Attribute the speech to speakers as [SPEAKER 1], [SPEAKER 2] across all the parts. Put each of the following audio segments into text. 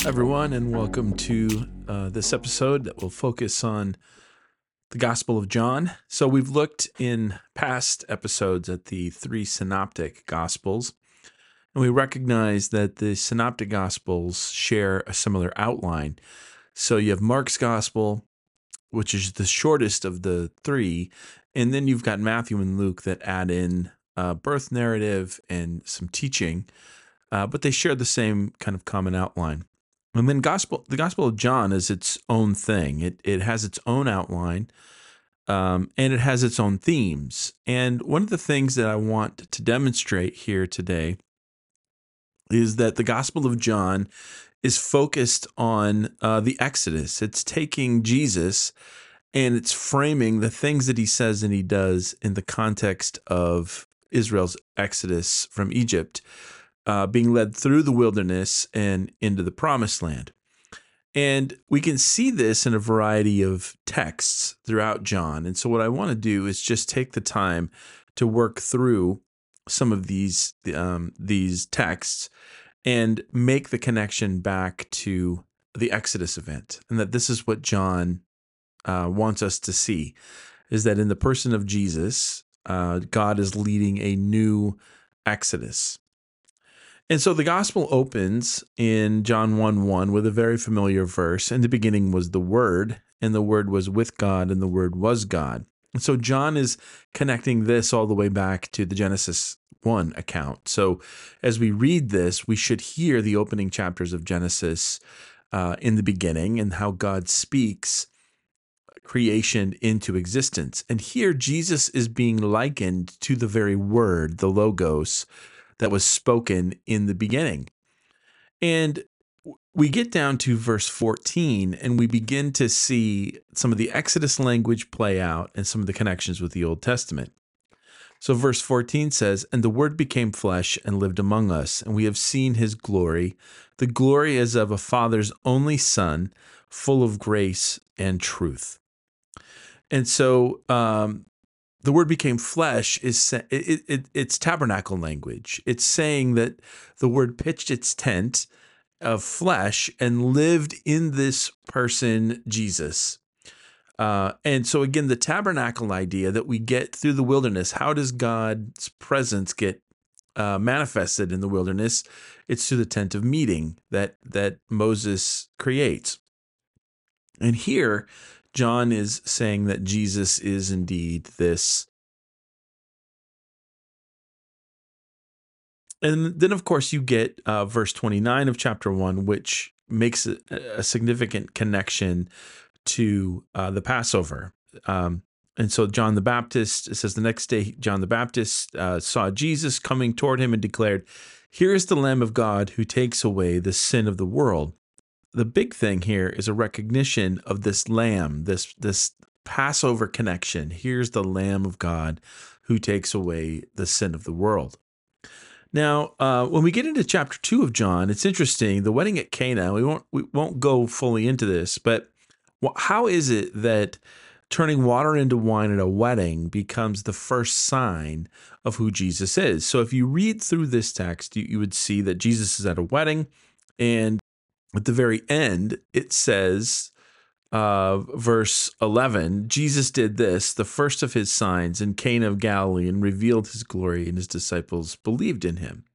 [SPEAKER 1] Everyone, and welcome to this episode that will focus on the Gospel of John. So, we've looked in past episodes at the three synoptic Gospels, and we recognize that the synoptic Gospels share a similar outline. So, you have Mark's Gospel, which is the shortest of the three, and then you've got Matthew and Luke that add in a birth narrative and some teaching, but they share the same kind of common outline. And then the Gospel of John is its own thing. It has its own outline, and it has its own themes. And one of the things that I want to demonstrate here today is that the Gospel of John is focused on the Exodus. It's taking Jesus and it's framing the things that he says and he does in the context of Israel's exodus from Egypt, being led through the wilderness and into the promised land. And we can see this in a variety of texts throughout John. And so what I want to do is just take the time to work through some of these texts and make the connection back to the Exodus event, and that this is what John wants us to see, is that in the person of Jesus, God is leading a new Exodus. And so the gospel opens in John 1:1 with a very familiar verse. In the beginning was the Word, and the Word was with God, and the Word was God. And so John is connecting this all the way back to the Genesis 1 account. So as we read this, we should hear the opening chapters of Genesis in the beginning and how God speaks creation into existence. And here Jesus is being likened to the very word, the Logos, that was spoken in the beginning. And we get down to verse 14 and we begin to see some of the Exodus language play out and some of the connections with the Old Testament. So verse 14 says, "And the Word became flesh and lived among us, and we have seen his glory. The glory is of a Father's only Son, full of grace and truth." And so the Word became flesh it's tabernacle language. It's saying that the Word pitched its tent of flesh and lived in this person, Jesus. And so again, the tabernacle idea that we get through the wilderness, how does God's presence get manifested in the wilderness? It's through the tent of meeting that Moses creates. And here, John is saying that Jesus is indeed this. And then, of course, you get verse 29 of chapter 1, which makes a significant connection to the Passover. And so John the Baptist, it says, the next day, John the Baptist saw Jesus coming toward him and declared, "Here is the Lamb of God who takes away the sin of the world." The big thing here is a recognition of this lamb, this Passover connection. Here's the Lamb of God who takes away the sin of the world. Now, when we get into chapter 2 of John, it's interesting. The wedding at Cana, we won't go fully into this, but how is it that turning water into wine at a wedding becomes the first sign of who Jesus is? So if you read through this text, you would see that Jesus is at a wedding, and at the very end, it says, verse 11, Jesus did this, the first of his signs in Cana of Galilee, and revealed his glory, and his disciples believed in him.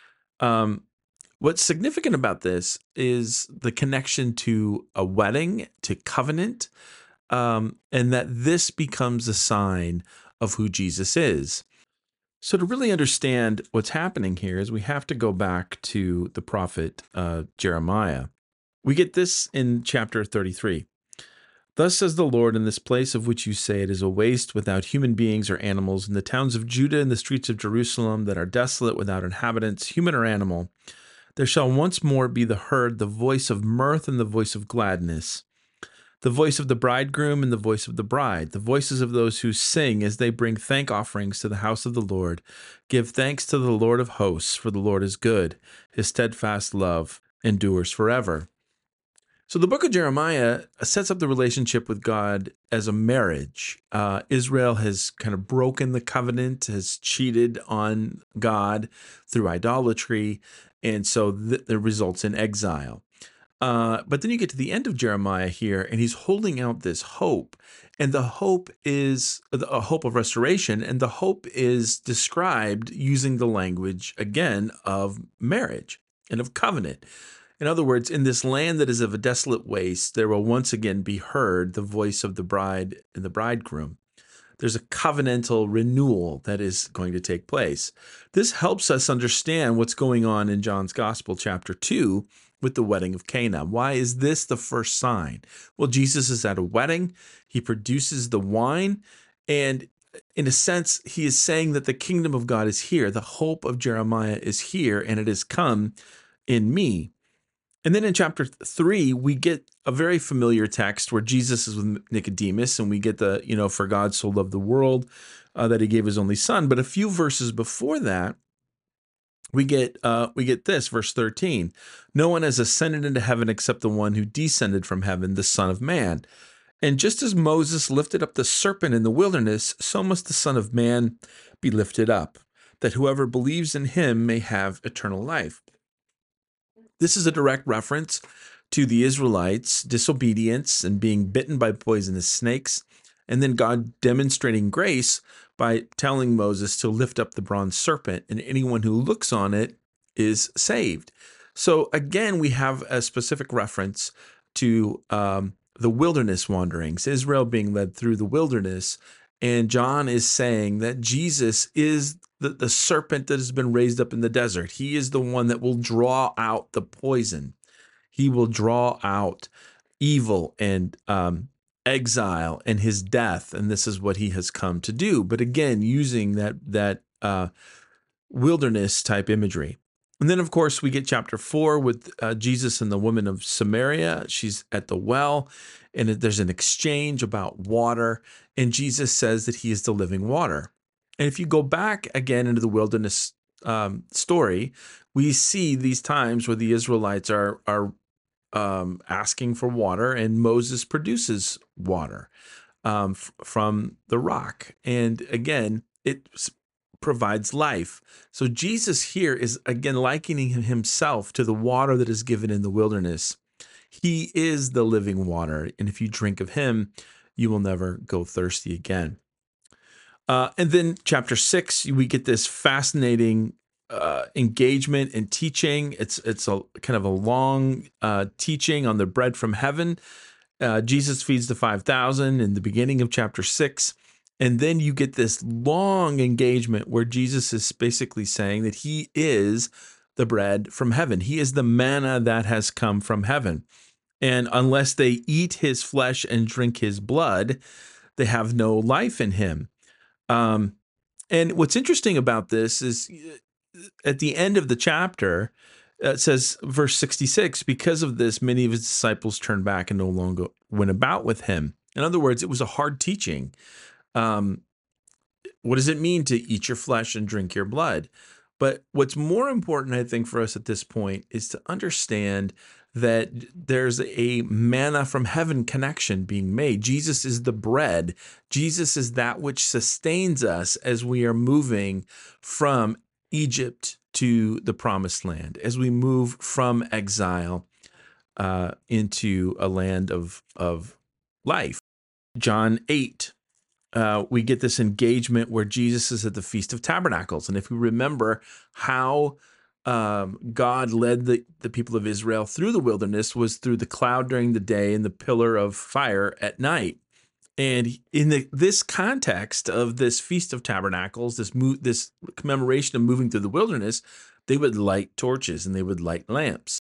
[SPEAKER 1] What's significant about this is the connection to a wedding, to covenant, and that this becomes a sign of who Jesus is. So to really understand what's happening here is we have to go back to the prophet Jeremiah. We get this in chapter 33. "Thus says the Lord, in this place of which you say it is a waste without human beings or animals, in the towns of Judah and the streets of Jerusalem that are desolate without inhabitants, human or animal, there shall once more be heard the voice of mirth and the voice of gladness, the voice of the bridegroom and the voice of the bride, the voices of those who sing as they bring thank offerings to the house of the Lord. Give thanks to the Lord of hosts, for the Lord is good. His steadfast love endures forever." So the book of Jeremiah sets up the relationship with God as a marriage. Israel has kind of broken the covenant, has cheated on God through idolatry, and so that results in exile. But then you get to the end of Jeremiah here, and he's holding out this hope. And the hope is a hope of restoration, and the hope is described using the language, again, of marriage and of covenant. In other words, in this land that is of a desolate waste, there will once again be heard the voice of the bride and the bridegroom. There's a covenantal renewal that is going to take place. This helps us understand what's going on in John's Gospel, chapter 2, with the wedding of Cana. Why is this the first sign? Well, Jesus is at a wedding. He produces the wine. And in a sense, he is saying that the kingdom of God is here. The hope of Jeremiah is here, and it has come in me. And then in chapter 3, we get a very familiar text where Jesus is with Nicodemus, and we get the, for God so loved the world that he gave his only son. But a few verses before that, we get this, verse 13. No one has ascended into heaven except the one who descended from heaven, the Son of Man. And just as Moses lifted up the serpent in the wilderness, so must the Son of Man be lifted up, that whoever believes in him may have eternal life. This is a direct reference to the Israelites' disobedience and being bitten by poisonous snakes, and then God demonstrating grace by telling Moses to lift up the bronze serpent, and anyone who looks on it is saved. So again, we have a specific reference to the wilderness wanderings, Israel being led through the wilderness, and John is saying that Jesus is the serpent that has been raised up in the desert. He is the one that will draw out the poison. He will draw out evil and exile and his death, and this is what he has come to do. But again, using that wilderness type imagery. And then, of course, we get chapter 4 with Jesus and the woman of Samaria. She's at the well, and there's an exchange about water, and Jesus says that he is the living water. And if you go back again into the wilderness story, we see these times where the Israelites are asking for water, and Moses produces water from the rock. And again, it provides life. So Jesus here is again likening himself to the water that is given in the wilderness. He is the living water, and if you drink of him, you will never go thirsty again. And then chapter 6, we get this fascinating engagement and teaching. It's a kind of a long teaching on the bread from heaven. Jesus feeds the 5,000 in the beginning of chapter 6. And then you get this long engagement where Jesus is basically saying that he is the bread from heaven. He is the manna that has come from heaven. And unless they eat his flesh and drink his blood, they have no life in him. And what's interesting about this is at the end of the chapter, it says, verse 66, because of this, many of his disciples turned back and no longer went about with him. In other words, it was a hard teaching. What does it mean to eat your flesh and drink your blood? But what's more important, I think, for us at this point is to understand that there's a manna from heaven connection being made. Jesus is the bread. Jesus is that which sustains us as we are moving from Egypt to the promised land, as we move from exile into a land of life. John 8. We get this engagement where Jesus is at the Feast of Tabernacles. And if we remember how God led the people of Israel through the wilderness was through the cloud during the day and the pillar of fire at night. And in this context of this Feast of Tabernacles, this commemoration of moving through the wilderness, they would light torches and they would light lamps.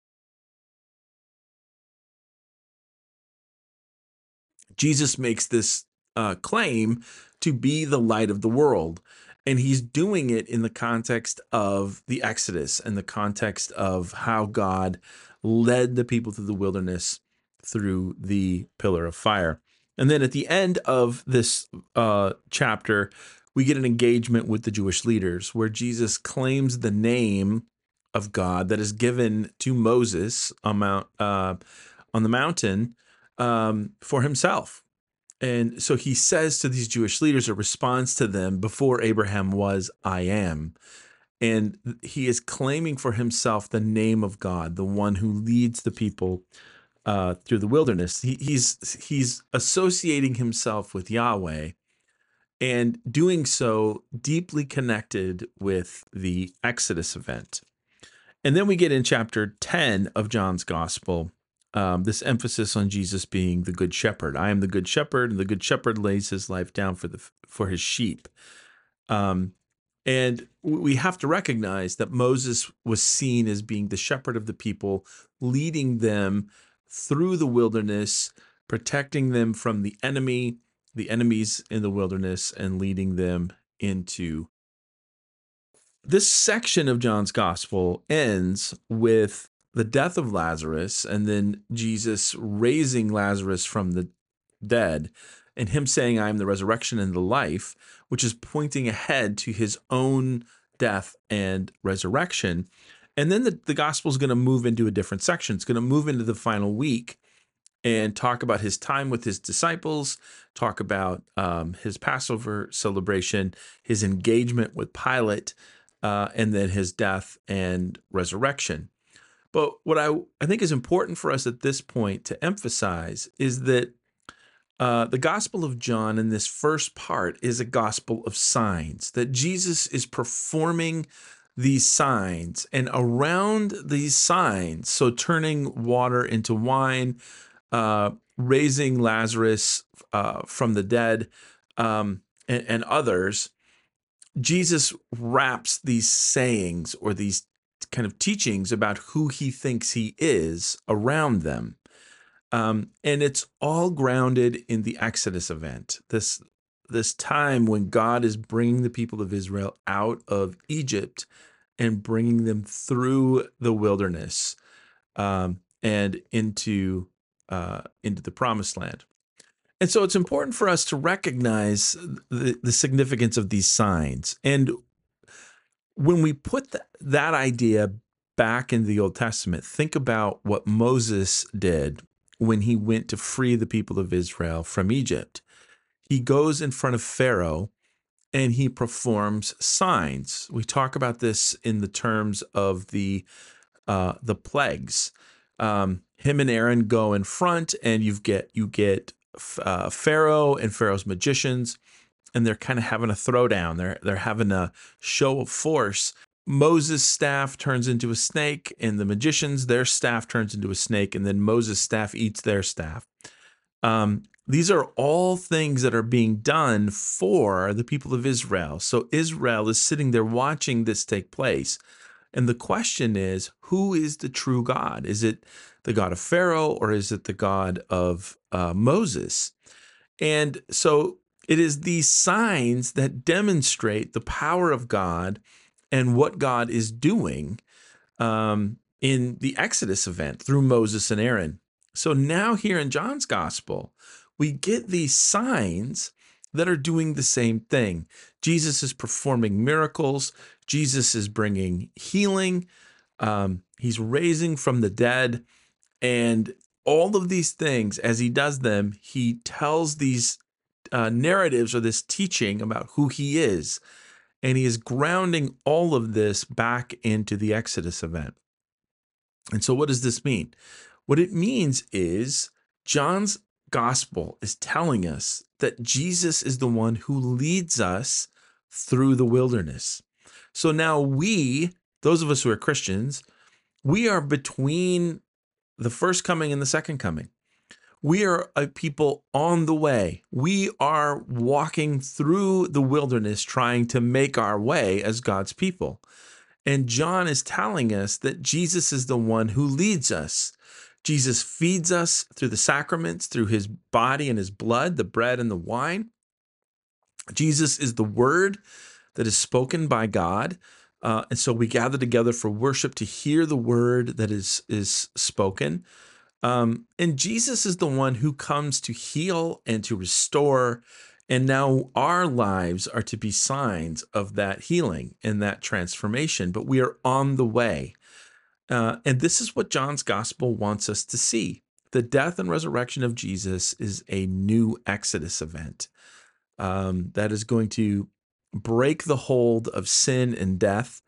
[SPEAKER 1] Jesus makes this claim to be the light of the world. And he's doing it in the context of the Exodus and the context of how God led the people through the wilderness through the pillar of fire. And then at the end of this chapter, we get an engagement with the Jewish leaders where Jesus claims the name of God that is given to Moses on the mountain for himself. And so he says to these Jewish leaders, a response to them, before Abraham was, I am. And he is claiming for himself the name of God, the one who leads the people through the wilderness. He's associating himself with Yahweh and doing so deeply connected with the Exodus event. And then we get in chapter 10 of John's Gospel, this emphasis on Jesus being the good shepherd. I am the good shepherd, and the good shepherd lays his life down for his sheep. And we have to recognize that Moses was seen as being the shepherd of the people, leading them through the wilderness, protecting them from the enemies in the wilderness, and leading them into. This section of John's Gospel ends with the death of Lazarus and then Jesus raising Lazarus from the dead and him saying, I am the resurrection and the life, which is pointing ahead to his own death and resurrection. And then the gospel is going to move into a different section. It's going to move into the final week and talk about his time with his disciples, talk about his Passover celebration, his engagement with Pilate, and then his death and resurrection. But what I think is important for us at this point to emphasize is that the Gospel of John in this first part is a gospel of signs, that Jesus is performing these signs, and around these signs, so turning water into wine, raising Lazarus from the dead, and others, Jesus wraps these sayings or these kind of teachings about who he thinks he is around them. And it's all grounded in the Exodus event, this time when God is bringing the people of Israel out of Egypt and bringing them through the wilderness and into the Promised Land. And so it's important for us to recognize the significance of these signs. And when we put that idea back in the Old Testament, think about what Moses did when he went to free the people of Israel from Egypt. He goes in front of Pharaoh and he performs signs. We talk about this in the terms of the plagues. Him and Aaron go in front, and you get Pharaoh and Pharaoh's magicians, and they're kind of having a throwdown. They're having a show of force. Moses' staff turns into a snake, and the magicians, their staff turns into a snake, and then Moses' staff eats their staff. These are all things that are being done for the people of Israel. So Israel is sitting there watching this take place. And the question is, who is the true God? Is it the God of Pharaoh, or is it the God of Moses? And so it is these signs that demonstrate the power of God and what God is doing in the Exodus event through Moses and Aaron. So now here in John's Gospel, we get these signs that are doing the same thing. Jesus is performing miracles. Jesus is bringing healing. He's raising from the dead. And all of these things, as he does them, he tells these narratives or this teaching about who he is. And he is grounding all of this back into the Exodus event. And so what does this mean? What it means is John's gospel is telling us that Jesus is the one who leads us through the wilderness. So now those of us who are Christians, we are between the first coming and the second coming. We are a people on the way. We are walking through the wilderness trying to make our way as God's people. And John is telling us that Jesus is the one who leads us. Jesus feeds us through the sacraments, through his body and his blood, the bread and the wine. Jesus is the word that is spoken by God. And so we gather together for worship to hear the word that is spoken. And Jesus is the one who comes to heal and to restore. And now our lives are to be signs of that healing and that transformation. But we are on the way. And this is what John's gospel wants us to see. The death and resurrection of Jesus is a new Exodus event that is going to break the hold of sin and death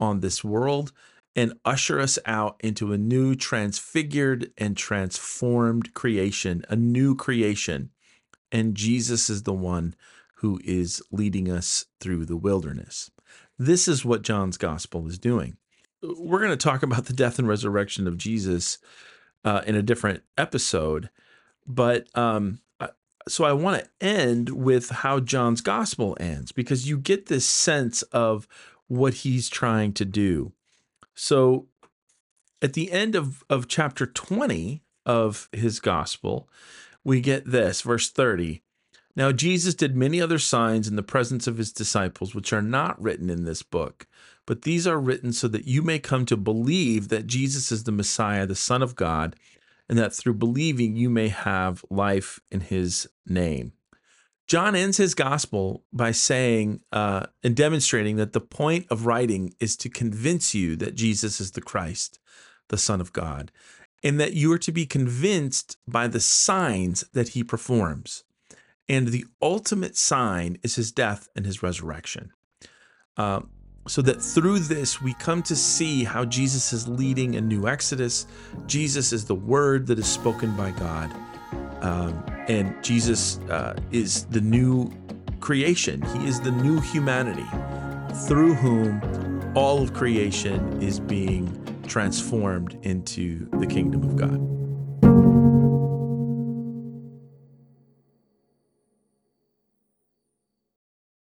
[SPEAKER 1] on this world and usher us out into a new transfigured and transformed creation, a new creation. And Jesus is the one who is leading us through the wilderness. This is what John's gospel is doing. We're going to talk about the death and resurrection of Jesus in a different episode, but so I want to end with how John's gospel ends, because you get this sense of what he's trying to do. So at the end of chapter 20 of his gospel, we get this, verse 30. Now Jesus did many other signs in the presence of his disciples, which are not written in this book, but these are written so that you may come to believe that Jesus is the Messiah, the Son of God, and that through believing you may have life in his name. John ends his gospel by saying and demonstrating that the point of writing is to convince you that Jesus is the Christ, the Son of God, and that you are to be convinced by the signs that he performs. And the ultimate sign is his death and his resurrection. So that through this, we come to see how Jesus is leading a new exodus. Jesus is the word that is spoken by God. And Jesus is the new creation. He is the new humanity through whom all of creation is being transformed into the kingdom of God.